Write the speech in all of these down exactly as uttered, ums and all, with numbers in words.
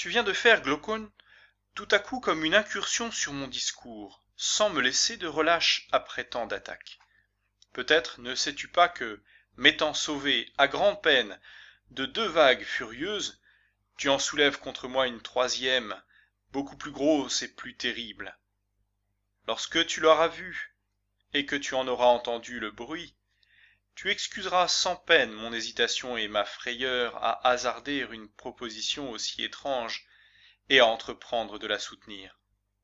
Tu viens de faire, Glaucon, tout à coup comme une incursion sur mon discours, sans me laisser de relâche après tant d'attaques. Peut-être ne sais-tu pas que, m'étant sauvé à grand-peine de deux vagues furieuses, tu en soulèves contre moi une troisième, beaucoup plus grosse et plus terrible. Lorsque tu l'auras vue, et que tu en auras entendu le bruit, tu excuseras sans peine mon hésitation et ma frayeur à hasarder une proposition aussi étrange et à entreprendre de la soutenir.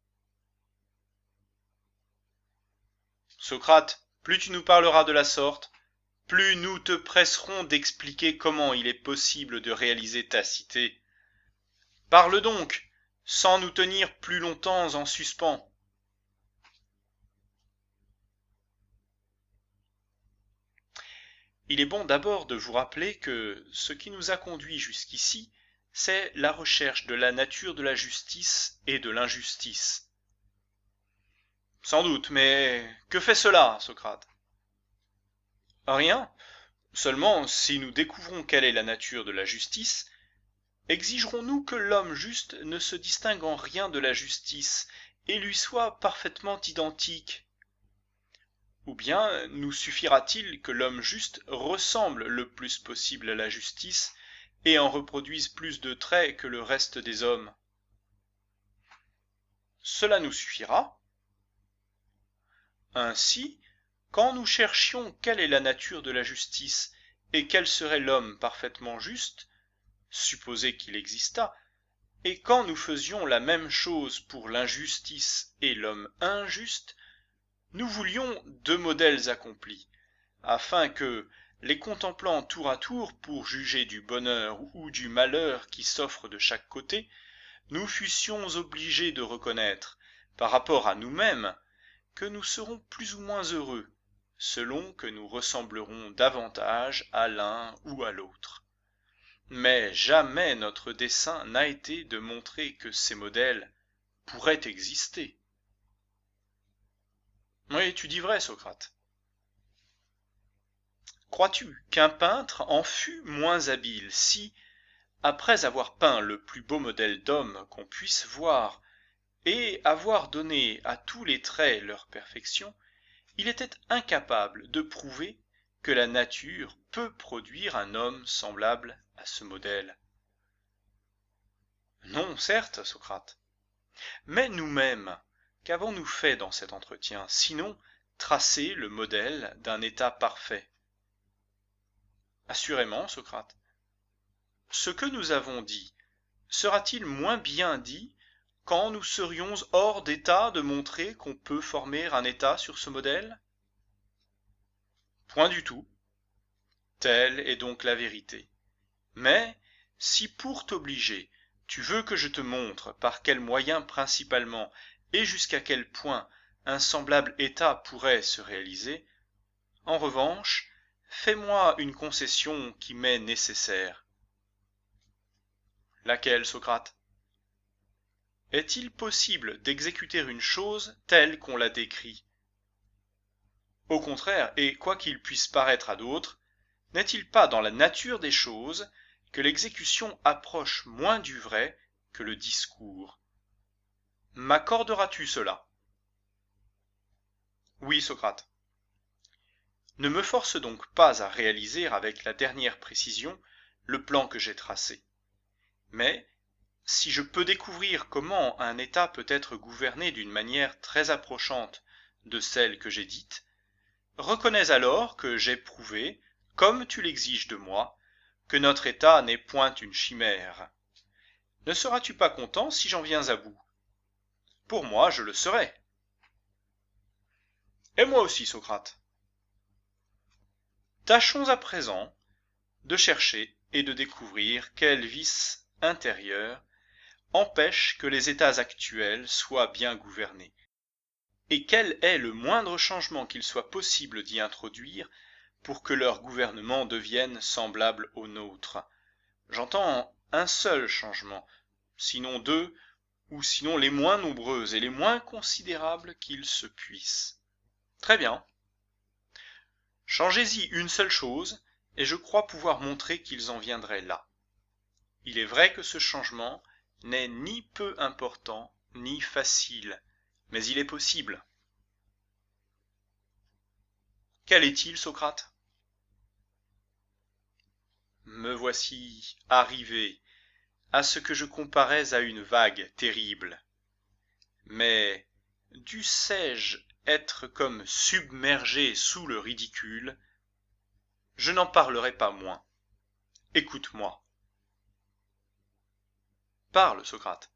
Socrate, plus tu nous parleras de la sorte, plus nous te presserons d'expliquer comment il est possible de réaliser ta cité. Parle donc, sans nous tenir plus longtemps en suspens. Il est bon d'abord de vous rappeler que ce qui nous a conduits jusqu'ici, c'est la recherche de la nature de la justice et de l'injustice. Sans doute, mais que fait cela, Socrate? Rien. Seulement, si nous découvrons quelle est la nature de la justice, exigerons-nous que l'homme juste ne se distingue en rien de la justice et lui soit parfaitement identique? Ou bien nous suffira-t-il que l'homme juste ressemble le plus possible à la justice et en reproduise plus de traits que le reste des hommes? Cela nous suffira. Ainsi, quand nous cherchions quelle est la nature de la justice et quel serait l'homme parfaitement juste, supposé qu'il existât, et quand nous faisions la même chose pour l'injustice et l'homme injuste, nous voulions deux modèles accomplis, afin que, les contemplant tour à tour pour juger du bonheur ou du malheur qui s'offre de chaque côté, nous fussions obligés de reconnaître, par rapport à nous-mêmes, que nous serons plus ou moins heureux, selon que nous ressemblerons davantage à l'un ou à l'autre. Mais jamais notre dessein n'a été de montrer que ces modèles pourraient exister. Oui, tu dis vrai, Socrate. Crois-tu qu'un peintre en fût moins habile si, après avoir peint le plus beau modèle d'homme qu'on puisse voir, et avoir donné à tous les traits leur perfection, il était incapable de prouver que la nature peut produire un homme semblable à ce modèle? Non, certes, Socrate. Mais nous-mêmes, qu'avons-nous fait dans cet entretien, sinon tracer le modèle d'un état parfait? Assurément, Socrate. Ce que nous avons dit sera-t-il moins bien dit quand nous serions hors d'état de montrer qu'on peut former un état sur ce modèle? Point du tout. Telle est donc la vérité. Mais, si pour t'obliger, tu veux que je te montre par quels moyens principalement et jusqu'à quel point un semblable état pourrait se réaliser, en revanche, fais-moi une concession qui m'est nécessaire. Laquelle, Socrate? Est-il possible d'exécuter une chose telle qu'on la décrit? Au contraire, et quoi qu'il puisse paraître à d'autres, n'est-il pas dans la nature des choses que l'exécution approche moins du vrai que le discours? M'accorderas-tu cela? Oui, Socrate. Ne me force donc pas à réaliser avec la dernière précision le plan que j'ai tracé. Mais, si je peux découvrir comment un État peut être gouverné d'une manière très approchante de celle que j'ai dite, reconnais alors que j'ai prouvé, comme tu l'exiges de moi, que notre État n'est point une chimère. Ne seras-tu pas content si j'en viens à bout? Pour moi, je le serai. Et moi aussi, Socrate. Tâchons à présent de chercher et de découvrir quel vice intérieur empêche que les États actuels soient bien gouvernés, et quel est le moindre changement qu'il soit possible d'y introduire pour que leur gouvernement devienne semblable au nôtre. J'entends un seul changement, sinon deux, ou sinon les moins nombreux et les moins considérables qu'il se puisse. Très bien. Changez-y une seule chose, et je crois pouvoir montrer qu'ils en viendraient là. Il est vrai que ce changement n'est ni peu important, ni facile, mais il est possible. Quel est-il, Socrate? Me voici arrivé à ce que je comparais à une vague terrible. Mais dussé-je être comme submergé sous le ridicule, je n'en parlerai pas moins. Écoute-moi. Parle, Socrate.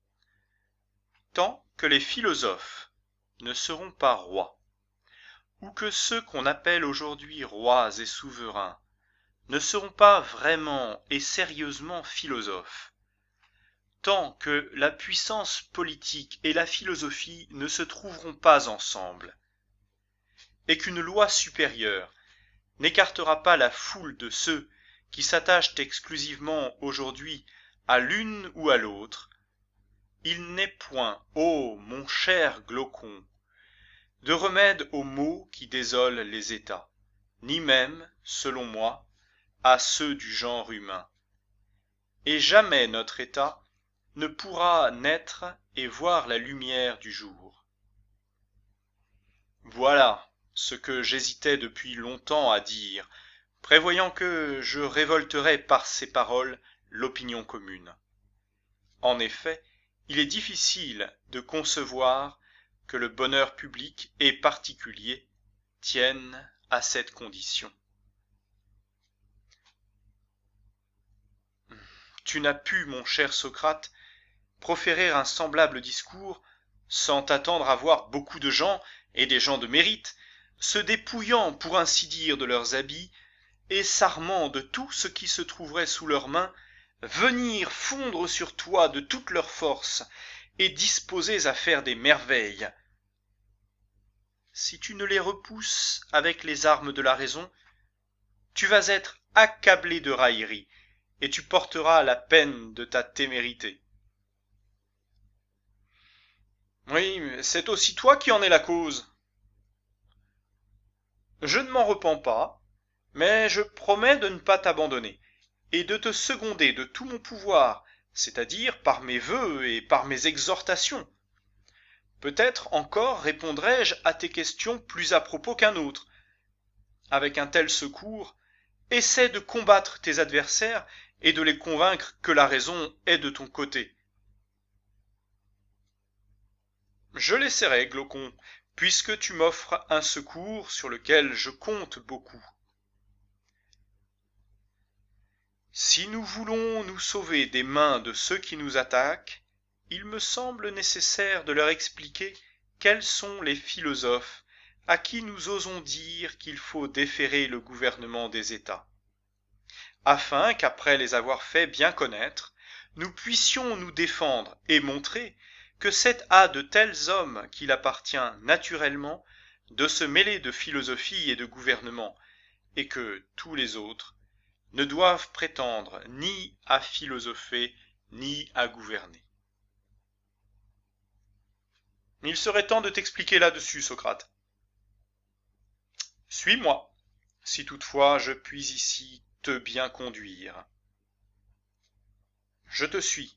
Tant que les philosophes ne seront pas rois, ou que ceux qu'on appelle aujourd'hui rois et souverains ne seront pas vraiment et sérieusement philosophes, tant que la puissance politique et la philosophie ne se trouveront pas ensemble, et qu'une loi supérieure n'écartera pas la foule de ceux qui s'attachent exclusivement aujourd'hui à l'une ou à l'autre, il n'est point, ô mon cher Glaucon, de remède aux maux qui désolent les États, ni même, selon moi, à ceux du genre humain. Et jamais notre État ne pourra naître et voir la lumière du jour. Voilà ce que j'hésitais depuis longtemps à dire, prévoyant que je révolterais par ces paroles l'opinion commune. En effet, il est difficile de concevoir que le bonheur public et particulier tienne à cette condition. Tu n'as pu, mon cher Socrate, proférer un semblable discours sans t'attendre à voir beaucoup de gens, et des gens de mérite, se dépouillant pour ainsi dire de leurs habits, et s'armant de tout ce qui se trouverait sous leurs mains, venir fondre sur toi de toute leur force, et disposés à faire des merveilles. Si tu ne les repousses avec les armes de la raison, tu vas être accablé de raillerie, et tu porteras la peine de ta témérité. Oui, c'est aussi toi qui en es la cause. Je ne m'en repens pas, mais je promets de ne pas t'abandonner, et de te seconder de tout mon pouvoir, c'est-à-dire par mes vœux et par mes exhortations. Peut-être encore répondrai-je à tes questions plus à propos qu'un autre. Avec un tel secours, essaie de combattre tes adversaires et de les convaincre que la raison est de ton côté. Je l'essaierai, Glaucon, puisque tu m'offres un secours sur lequel je compte beaucoup. Si nous voulons nous sauver des mains de ceux qui nous attaquent, il me semble nécessaire de leur expliquer quels sont les philosophes à qui nous osons dire qu'il faut déférer le gouvernement des États, afin qu'après les avoir fait bien connaître, nous puissions nous défendre et montrer que c'est à de tels hommes qu'il appartient naturellement de se mêler de philosophie et de gouvernement, et que tous les autres ne doivent prétendre ni à philosopher ni à gouverner. Il serait temps de t'expliquer là-dessus, Socrate. Suis-moi, si toutefois je puis ici te bien conduire. Je te suis.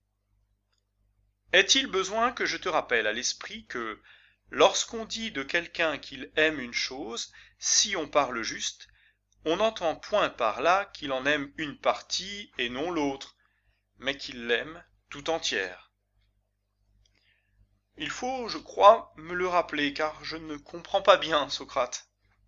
Est-il besoin que je te rappelle à l'esprit que, lorsqu'on dit de quelqu'un qu'il aime une chose, si on parle juste, on n'entend point par là qu'il en aime une partie et non l'autre, mais qu'il l'aime tout entière. Il faut, je crois, me le rappeler, car je ne comprends pas bien, Socrate.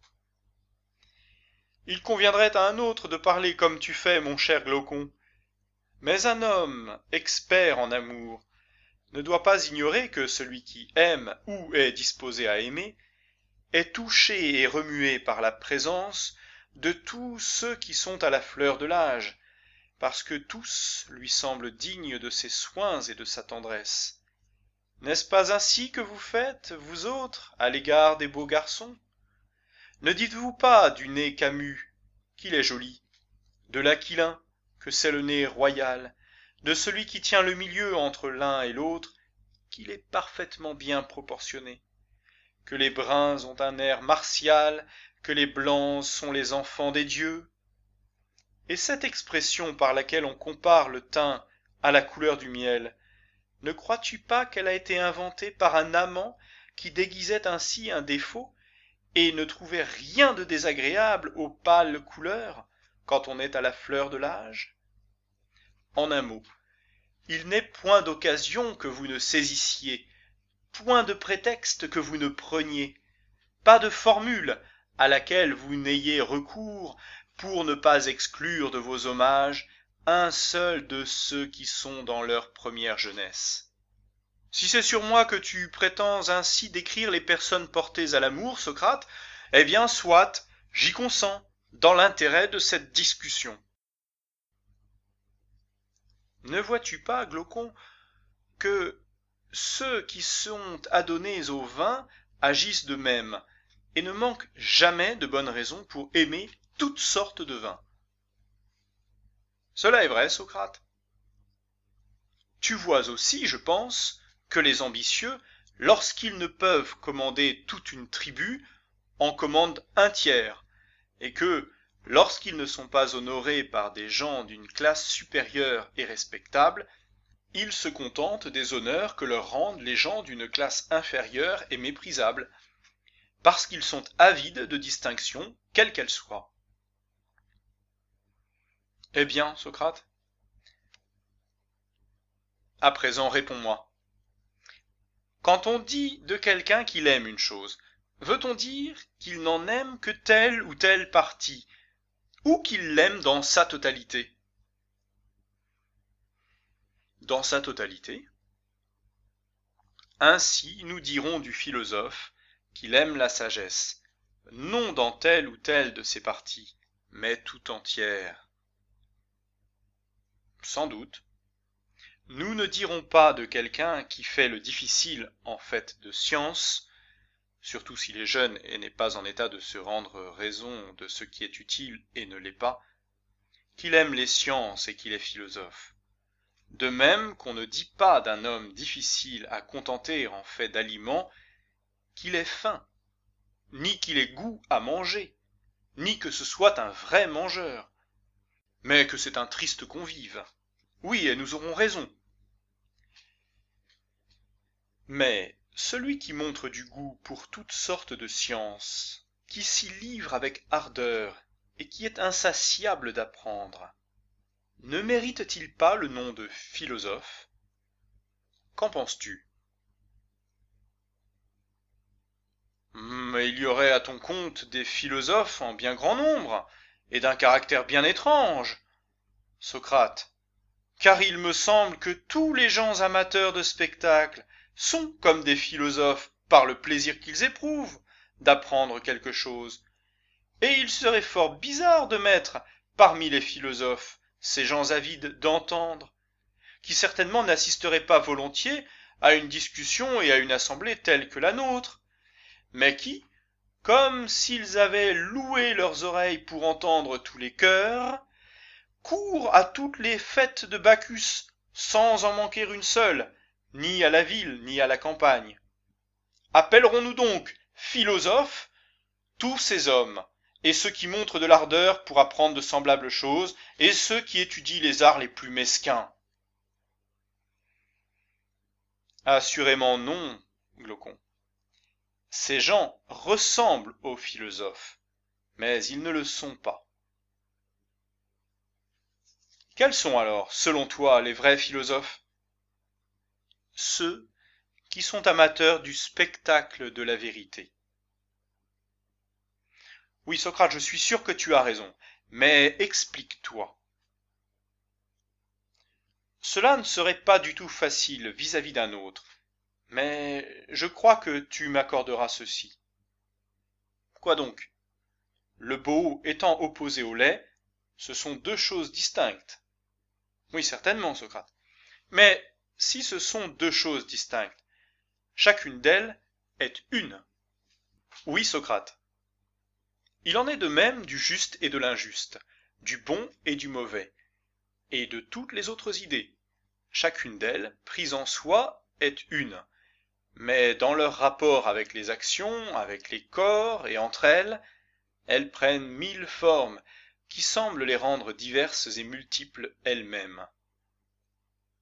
Il conviendrait à un autre de parler comme tu fais, mon cher Glaucon. Mais un homme, expert en amour, ne doit pas ignorer que celui qui aime ou est disposé à aimer est touché et remué par la présence de tous ceux qui sont à la fleur de l'âge, parce que tous lui semblent dignes de ses soins et de sa tendresse. N'est-ce pas ainsi que vous faites, vous autres, à l'égard des beaux garçons? Ne dites-vous pas du nez Camus qu'il est joli, de l'Aquilin que c'est le nez royal, de celui qui tient le milieu entre l'un et l'autre qu'il est parfaitement bien proportionné, que les bruns ont un air martial, que les blancs sont les enfants des dieux? Et cette expression par laquelle on compare le teint à la couleur du miel. Ne crois-tu pas qu'elle a été inventée par un amant qui déguisait ainsi un défaut et ne trouvait rien de désagréable aux pâles couleurs quand on est à la fleur de l'âge? En un mot, il n'est point d'occasion que vous ne saisissiez, point de prétexte que vous ne preniez, pas de formule à laquelle vous n'ayez recours pour ne pas exclure de vos hommages un seul de ceux qui sont dans leur première jeunesse. Si c'est sur moi que tu prétends ainsi décrire les personnes portées à l'amour, Socrate, eh bien, soit, j'y consens, dans l'intérêt de cette discussion. Ne vois-tu pas, Glaucon, que ceux qui sont adonnés au vin agissent de même, et ne manquent jamais de bonnes raisons pour aimer toutes sortes de vins? Cela est vrai, Socrate. Tu vois aussi, je pense, que les ambitieux, lorsqu'ils ne peuvent commander toute une tribu, en commandent un tiers, et que, lorsqu'ils ne sont pas honorés par des gens d'une classe supérieure et respectable, ils se contentent des honneurs que leur rendent les gens d'une classe inférieure et méprisable, parce qu'ils sont avides de distinction, quelle qu'elle soit. Eh bien, Socrate, à présent réponds-moi. Quand on dit de quelqu'un qu'il aime une chose, veut-on dire qu'il n'en aime que telle ou telle partie, ou qu'il l'aime dans sa totalité? Dans sa totalité. Ainsi nous dirons du philosophe qu'il aime la sagesse, non dans telle ou telle de ses parties, mais tout entière. Sans doute. Nous ne dirons pas de quelqu'un qui fait le difficile en fait de science, surtout s'il est jeune et n'est pas en état de se rendre raison de ce qui est utile et ne l'est pas, qu'il aime les sciences et qu'il est philosophe. De même qu'on ne dit pas d'un homme difficile à contenter en fait d'aliments qu'il ait faim, ni qu'il ait goût à manger, ni que ce soit un vrai mangeur, mais que c'est un triste convive. Oui, et nous aurons raison. Mais celui qui montre du goût pour toutes sortes de sciences, qui s'y livre avec ardeur et qui est insatiable d'apprendre, ne mérite-t-il pas le nom de philosophe? Qu'en penses-tu? Mais il y aurait à ton compte des philosophes en bien grand nombre, et d'un caractère bien étrange, Socrate, car il me semble que tous les gens amateurs de spectacle sont comme des philosophes par le plaisir qu'ils éprouvent d'apprendre quelque chose. Et il serait fort bizarre de mettre parmi les philosophes ces gens avides d'entendre, qui certainement n'assisteraient pas volontiers à une discussion et à une assemblée telle que la nôtre, mais qui, comme s'ils avaient loué leurs oreilles pour entendre tous les chœurs, courent à toutes les fêtes de Bacchus sans en manquer une seule, ni à la ville ni à la campagne. Appellerons-nous donc philosophes tous ces hommes, et ceux qui montrent de l'ardeur pour apprendre de semblables choses, et ceux qui étudient les arts les plus mesquins? Assurément non, Glaucon. Ces gens ressemblent aux philosophes, mais ils ne le sont pas. Quels sont alors, selon toi, les vrais philosophes? Ceux qui sont amateurs du spectacle de la vérité. Oui, Socrate, je suis sûr que tu as raison, mais explique-toi. Cela ne serait pas du tout facile vis-à-vis d'un autre, mais je crois que tu m'accorderas ceci. Quoi donc? Le beau étant opposé au laid, ce sont deux choses distinctes. Oui, certainement, Socrate. Mais si ce sont deux choses distinctes, chacune d'elles est une. Oui, Socrate. Il en est de même du juste et de l'injuste, du bon et du mauvais, et de toutes les autres idées. Chacune d'elles, prise en soi, est une, mais dans leur rapport avec les actions, avec les corps et entre elles, elles prennent mille formes qui semblent les rendre diverses et multiples elles-mêmes.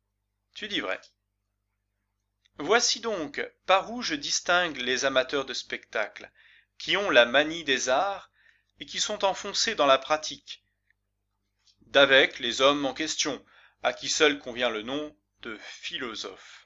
Tu dis vrai. Voici donc par où je distingue les amateurs de spectacle, qui ont la manie des arts et qui sont enfoncés dans la pratique, d'avec les hommes en question, à qui seul convient le nom de philosophes.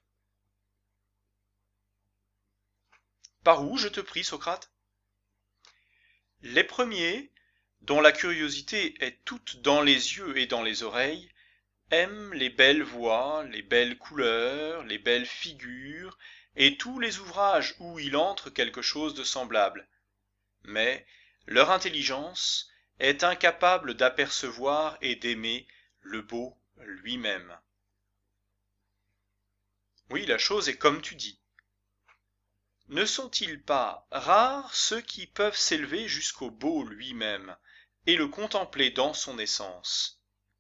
Par où, je te prie, Socrate? Les premiers, dont la curiosité est toute dans les yeux et dans les oreilles, aiment les belles voix, les belles couleurs, les belles figures, et tous les ouvrages où il entre quelque chose de semblable. Mais leur intelligence est incapable d'apercevoir et d'aimer le beau lui-même. Oui, la chose est comme tu dis. Ne sont-ils pas rares ceux qui peuvent s'élever jusqu'au beau lui-même et le contempler dans son essence?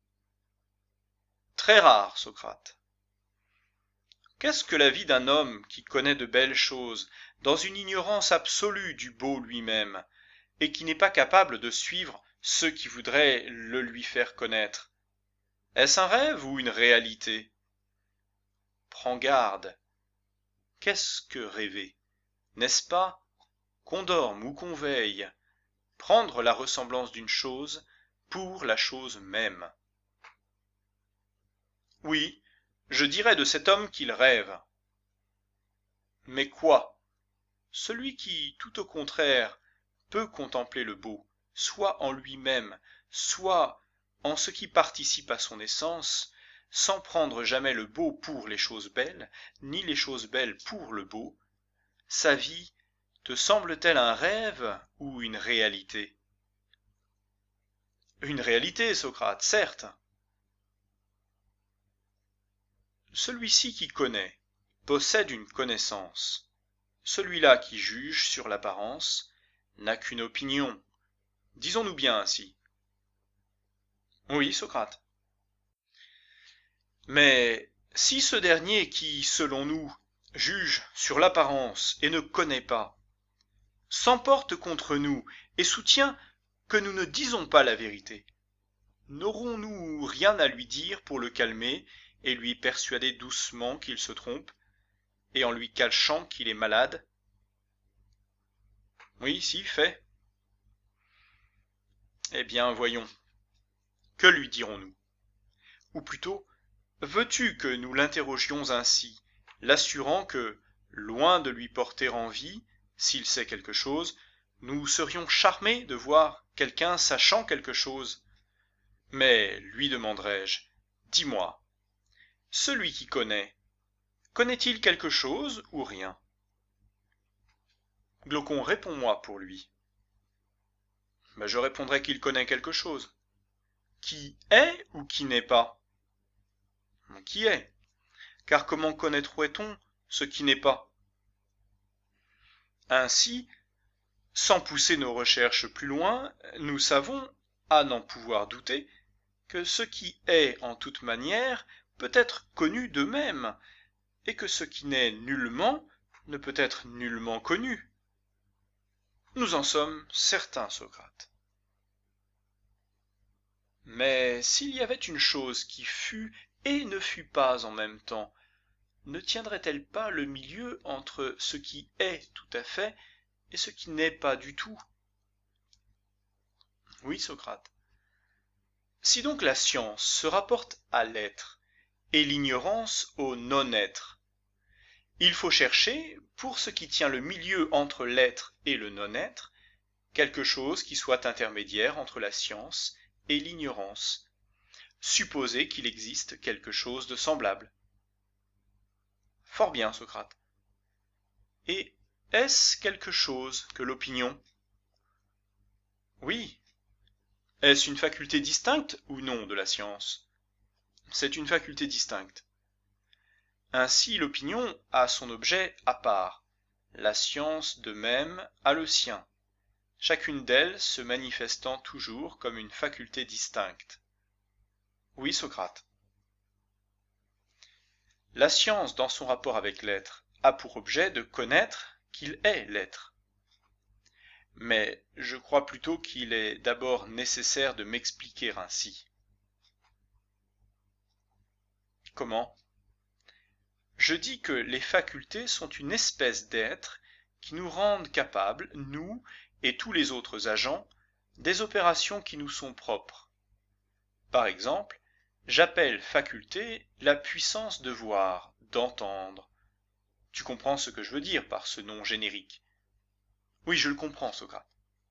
Très rares, Socrate. Qu'est-ce que la vie d'un homme qui connaît de belles choses, dans une ignorance absolue du beau lui-même, et qui n'est pas capable de suivre ceux qui voudraient le lui faire connaître? Est-ce un rêve ou une réalité? Prends garde. Qu'est-ce que rêver? N'est-ce pas, qu'on dorme ou qu'on veille, prendre la ressemblance d'une chose pour la chose même? Oui, je dirais de cet homme qu'il rêve. Mais quoi? Celui qui, tout au contraire, peut contempler le beau, soit en lui-même, soit en ce qui participe à son essence, sans prendre jamais le beau pour les choses belles, ni les choses belles pour le beau, sa vie te semble-t-elle un rêve ou une réalité? Une réalité, Socrate, certes. Celui-ci qui connaît possède une connaissance. Celui-là qui juge sur l'apparence n'a qu'une opinion. Disons-nous bien ainsi. Oui, Socrate. Mais si ce dernier qui, selon nous, juge sur l'apparence et ne connaît pas, s'emporte contre nous et soutient que nous ne disons pas la vérité, n'aurons-nous rien à lui dire pour le calmer et lui persuader doucement qu'il se trompe, et en lui cachant qu'il est malade? Oui, si, fait. Eh bien, voyons. Que lui dirons-nous? Ou plutôt, veux-tu que nous l'interrogions ainsi, l'assurant que, loin de lui porter envie, s'il sait quelque chose, nous serions charmés de voir quelqu'un sachant quelque chose? Mais, lui demanderai-je, dis-moi, celui qui connaît, connaît-il quelque chose ou rien? Glaucon, réponds-moi pour lui. Ben, je répondrai qu'il connaît quelque chose. Qui est ou qui n'est pas? Qui est? Car comment connaîtrait-on ce qui n'est pas? Ainsi, sans pousser nos recherches plus loin, nous savons, à n'en pouvoir douter, que ce qui est en toute manière peut être connu d'eux-mêmes, et que ce qui n'est nullement ne peut être nullement connu. Nous en sommes certains, Socrate. Mais s'il y avait une chose qui fût et ne fût pas en même temps, ne tiendrait-elle pas le milieu entre ce qui est tout à fait et ce qui n'est pas du tout? Oui, Socrate. Si donc la science se rapporte à l'être et l'ignorance au non-être, il faut chercher, pour ce qui tient le milieu entre l'être et le non-être, quelque chose qui soit intermédiaire entre la science et l'ignorance. Supposer qu'il existe quelque chose de semblable. Fort bien, Socrate. Et est-ce quelque chose que l'opinion? Oui. Est-ce une faculté distincte ou non de la science? C'est une faculté distincte. Ainsi l'opinion a son objet à part, la science de même a le sien, chacune d'elles se manifestant toujours comme une faculté distincte. Oui, Socrate. La science, dans son rapport avec l'être, a pour objet de connaître qu'il est l'être. Mais je crois plutôt qu'il est d'abord nécessaire de m'expliquer ainsi. Comment? Je dis que les facultés sont une espèce d'être qui nous rendent capables, nous et tous les autres agents, des opérations qui nous sont propres. Par exemple, j'appelle faculté la puissance de voir, d'entendre. Tu comprends ce que je veux dire par ce nom générique? Oui, je le comprends, Socrate.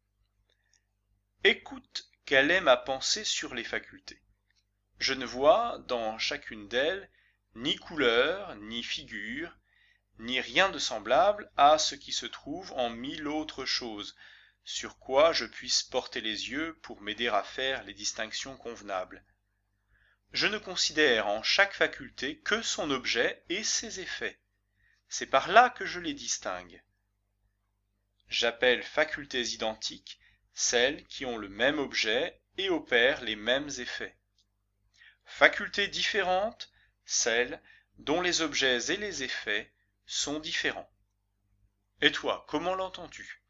Écoute quelle est ma pensée sur les facultés. Je ne vois dans chacune d'elles ni couleur, ni figure, ni rien de semblable à ce qui se trouve en mille autres choses, sur quoi je puisse porter les yeux pour m'aider à faire les distinctions convenables. Je ne considère en chaque faculté que son objet et ses effets. C'est par là que je les distingue. J'appelle facultés identiques celles qui ont le même objet et opèrent les mêmes effets. Facultés différentes celles dont les objets et les effets sont différents. Et toi, comment l'entends-tu?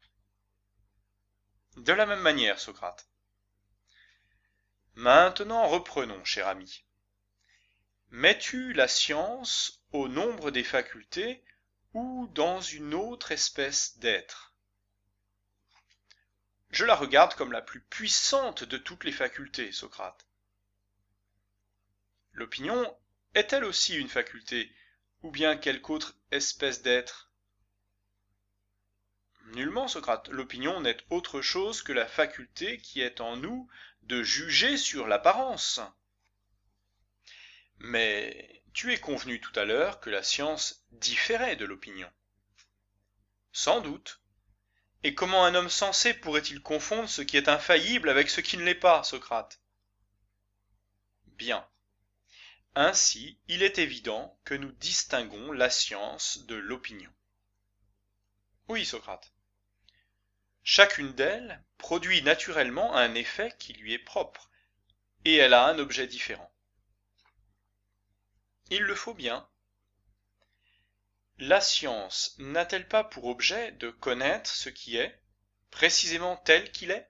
De la même manière, Socrate. Maintenant reprenons, cher ami. Mets-tu la science au nombre des facultés ou dans une autre espèce d'être? Je la regarde comme la plus puissante de toutes les facultés, Socrate. L'opinion est-elle aussi une faculté, ou bien quelque autre espèce d'être? Nullement, Socrate. L'opinion n'est autre chose que la faculté qui est en nous de juger sur l'apparence. Mais tu es convenu tout à l'heure que la science différait de l'opinion. Sans doute. Et comment un homme sensé pourrait-il confondre ce qui est infaillible avec ce qui ne l'est pas, Socrate? Bien. Ainsi, il est évident que nous distinguons la science de l'opinion. Oui, Socrate. Chacune d'elles produit naturellement un effet qui lui est propre, et elle a un objet différent. Il le faut bien. La science n'a-t-elle pas pour objet de connaître ce qui est, précisément tel qu'il est?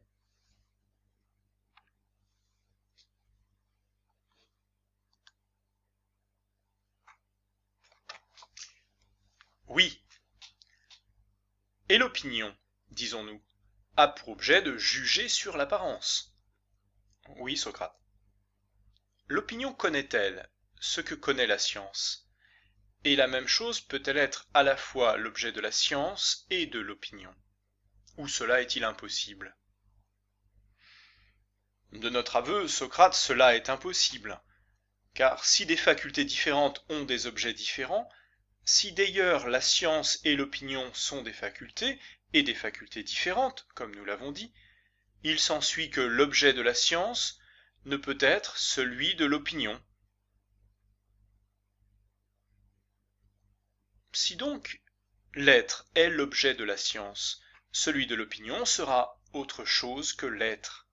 Oui. Et l'opinion, disons-nous, a pour objet de juger sur l'apparence. Oui, Socrate. L'opinion connaît-elle ce que connaît la science? Et la même chose peut-elle être à la fois l'objet de la science et de l'opinion? Ou cela est-il impossible? De notre aveu, Socrate, cela est impossible. Car si des facultés différentes ont des objets différents, si d'ailleurs la science et l'opinion sont des facultés, et des facultés différentes, comme nous l'avons dit, il s'ensuit que l'objet de la science ne peut être celui de l'opinion. Si donc l'être est l'objet de la science, celui de l'opinion sera autre chose que l'être.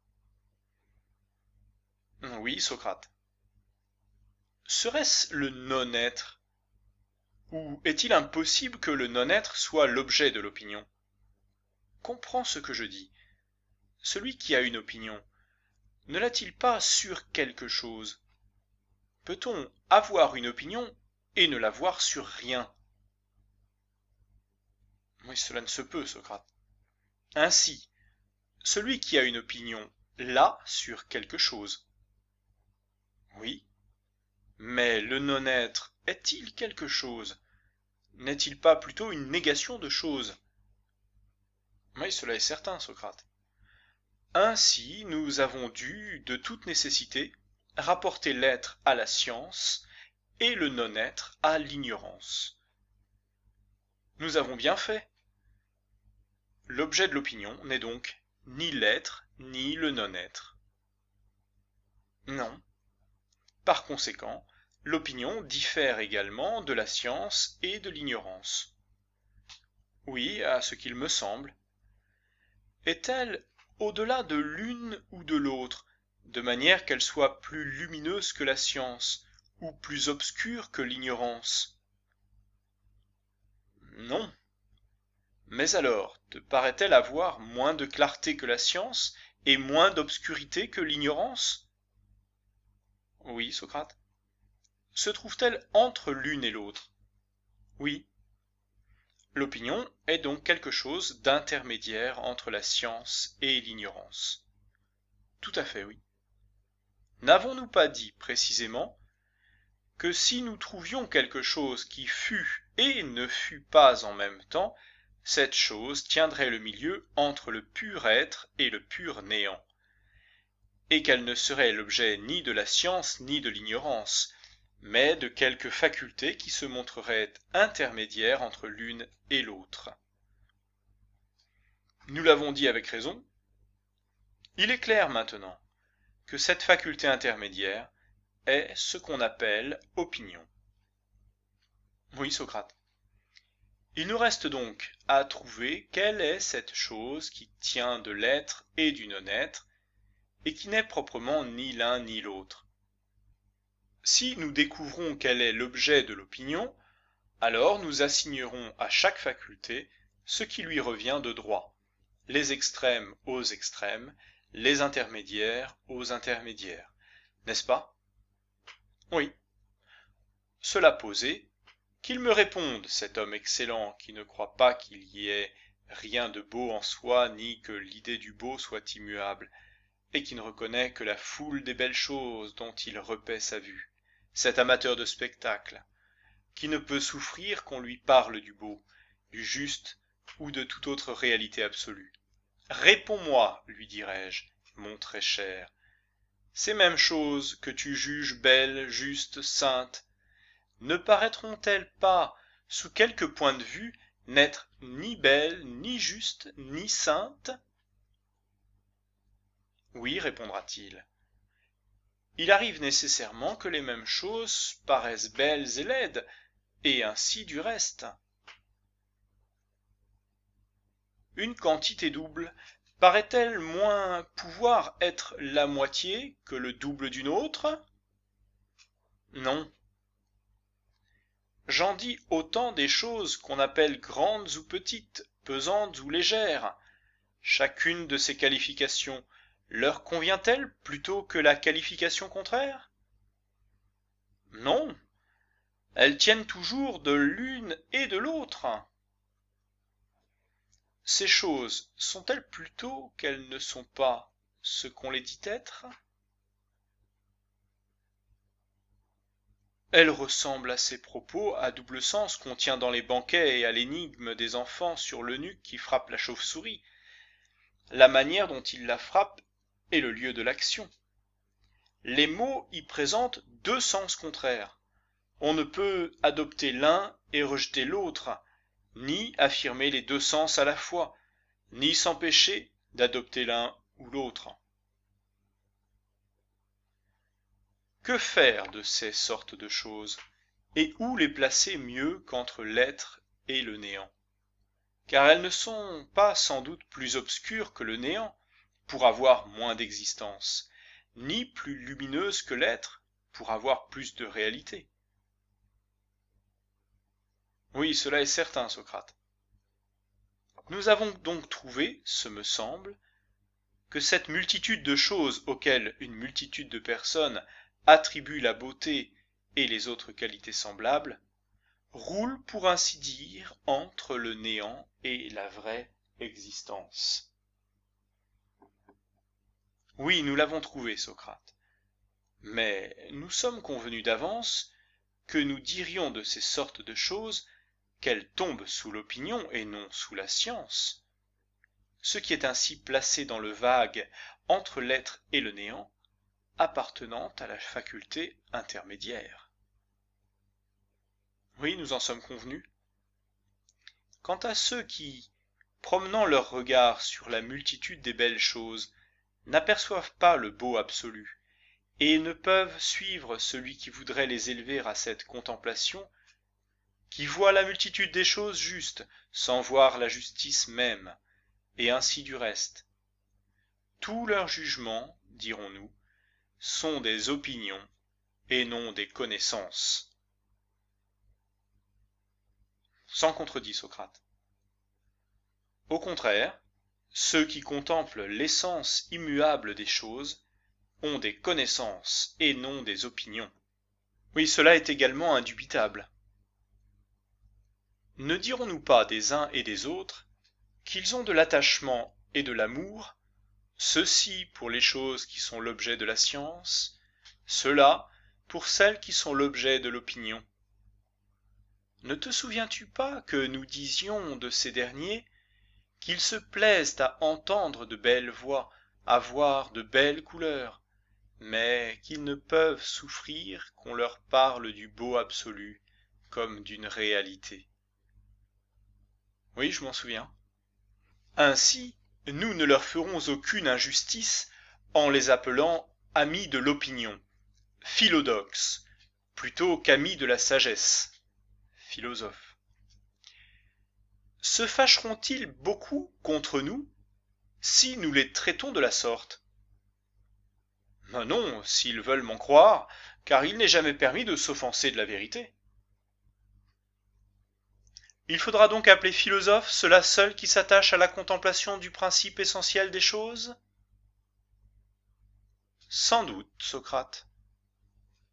Oui, Socrate. Serait-ce le non-être? Ou est-il impossible que le non-être soit l'objet de l'opinion? Comprends ce que je dis. Celui qui a une opinion, ne l'a-t-il pas sur quelque chose? Peut-on avoir une opinion et ne l'avoir sur rien? Oui, cela ne se peut, Socrate. Ainsi, celui qui a une opinion l'a sur quelque chose. Oui, mais le non-être est-il quelque chose? N'est-il pas plutôt une négation de chose? Oui, cela est certain, Socrate. Ainsi, nous avons dû, de toute nécessité, rapporter l'être à la science et le non-être à l'ignorance. Nous avons bien fait. L'objet de l'opinion n'est donc ni l'être ni le non-être. Non. Par conséquent, l'opinion diffère également de la science et de l'ignorance. Oui, à ce qu'il me semble. Est-elle au-delà de l'une ou de l'autre, de manière qu'elle soit plus lumineuse que la science, ou plus obscure que l'ignorance? Non. Mais alors, te paraît-elle avoir moins de clarté que la science et moins d'obscurité que l'ignorance? Oui, Socrate. Se trouve-t-elle entre l'une et l'autre? Oui. L'opinion est donc quelque chose d'intermédiaire entre la science et l'ignorance. Tout à fait, oui. N'avons-nous pas dit précisément que si nous trouvions quelque chose qui fût et ne fût pas en même temps, cette chose tiendrait le milieu entre le pur être et le pur néant, et qu'elle ne serait l'objet ni de la science ni de l'ignorance, mais de quelque faculté qui se montrerait intermédiaire entre l'une et l'autre. Nous l'avons dit avec raison. Il est clair maintenant que cette faculté intermédiaire est ce qu'on appelle opinion. Oui, Socrate. Il nous reste donc à trouver quelle est cette chose qui tient de l'être et du non-être, et qui n'est proprement ni l'un ni l'autre. Si nous découvrons quel est l'objet de l'opinion, alors nous assignerons à chaque faculté ce qui lui revient de droit, les extrêmes aux extrêmes, les intermédiaires aux intermédiaires. N'est-ce pas? Oui. Cela posé, qu'il me réponde, cet homme excellent qui ne croit pas qu'il y ait rien de beau en soi, ni que l'idée du beau soit immuable, et qui ne reconnaît que la foule des belles choses dont il repaît sa vue, cet amateur de spectacle, qui ne peut souffrir qu'on lui parle du beau, du juste ou de toute autre réalité absolue. Réponds-moi, lui dirai-je, mon très cher. Ces mêmes choses que tu juges belles, justes, saintes, ne paraîtront-elles pas, sous quelque point de vue, n'être ni belles, ni justes, ni saintes? Oui, répondra-t-il. Il arrive nécessairement que les mêmes choses paraissent belles et laides, et ainsi du reste. Une quantité double paraît-elle moins pouvoir être la moitié que le double d'une autre? Non. J'en dis autant des choses qu'on appelle grandes ou petites, pesantes ou légères. Chacune de ces qualifications leur convient-elle plutôt que la qualification contraire? Non. Elles tiennent toujours de l'une et de l'autre. Ces choses sont-elles plutôt qu'elles ne sont pas ce qu'on les dit être? Elles ressemblent à ces propos à double sens qu'on tient dans les banquets et à l'énigme des enfants sur l'eunuque qui frappe la chauve-souris. La manière dont il la frappe est le lieu de l'action. Les mots y présentent deux sens contraires. On ne peut adopter l'un et rejeter l'autre, ni affirmer les deux sens à la fois, ni s'empêcher d'adopter l'un ou l'autre. Que faire de ces sortes de choses, et où les placer mieux qu'entre l'être et le néant? Car elles ne sont pas sans doute plus obscures que le néant, pour avoir moins d'existence, ni plus lumineuses que l'être, pour avoir plus de réalité. Oui, cela est certain, Socrate. Nous avons donc trouvé, ce me semble, que cette multitude de choses auxquelles une multitude de personnes attribuent la beauté et les autres qualités semblables, roule pour ainsi dire entre le néant et la vraie existence. Oui, nous l'avons trouvé, Socrate. Mais nous sommes convenus d'avance que nous dirions de ces sortes de choses qu'elles tombent sous l'opinion et non sous la science, ce qui est ainsi placé dans le vague entre l'être et le néant, appartenant à la faculté intermédiaire. Oui, nous en sommes convenus. Quant à ceux qui, promenant leur regard sur la multitude des belles choses, n'aperçoivent pas le beau absolu, et ne peuvent suivre celui qui voudrait les élever à cette contemplation, qui voient la multitude des choses justes sans voir la justice même, et ainsi du reste. Tous leurs jugements, dirons-nous, sont des opinions et non des connaissances. Sans contredit, Socrate. Au contraire, ceux qui contemplent l'essence immuable des choses ont des connaissances et non des opinions. Oui, cela est également indubitable. Ne dirons-nous pas des uns et des autres qu'ils ont de l'attachement et de l'amour, ceux-ci pour les choses qui sont l'objet de la science, ceux-là pour celles qui sont l'objet de l'opinion? Ne te souviens-tu pas que nous disions de ces derniers qu'ils se plaisent à entendre de belles voix, à voir de belles couleurs, mais qu'ils ne peuvent souffrir qu'on leur parle du beau absolu comme d'une réalité? Oui, je m'en souviens. Ainsi, nous ne leur ferons aucune injustice en les appelant amis de l'opinion, philodoxes, plutôt qu'amis de la sagesse, philosophes. Se fâcheront-ils beaucoup contre nous si nous les traitons de la sorte? Ben non, s'ils veulent m'en croire, car il n'est jamais permis de s'offenser de la vérité. Il faudra donc appeler philosophe ceux-là seuls qui s'attachent à la contemplation du principe essentiel des choses? Sans doute, Socrate.